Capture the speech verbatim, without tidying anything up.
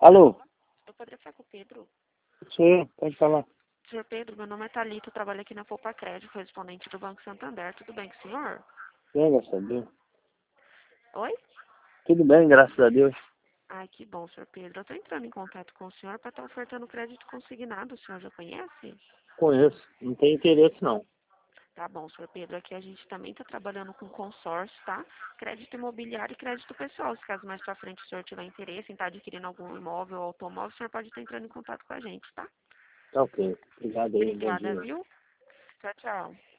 Alô? Eu poderia falar com o Pedro? Sou eu, pode falar. Senhor Pedro, meu nome é Thalita, eu trabalho aqui na Poupa Crédito, correspondente do Banco Santander. Tudo bem com o senhor? Bem, graças a Deus. Oi? Tudo bem, graças a Deus. Ai, que bom, senhor Pedro. Eu estou entrando em contato com o senhor para estar ofertando crédito consignado. O senhor já conhece? Conheço. Não tem interesse, não. Tá bom, senhor Pedro. Aqui a gente também está trabalhando com consórcio, tá? Crédito imobiliário e crédito pessoal. Se caso mais pra frente o senhor tiver interesse em estar adquirindo algum imóvel ou automóvel, o senhor pode estar entrando em contato com a gente, tá? Tá ok. Obrigado aí, bom Obrigada, dia. viu? Tchau, tchau.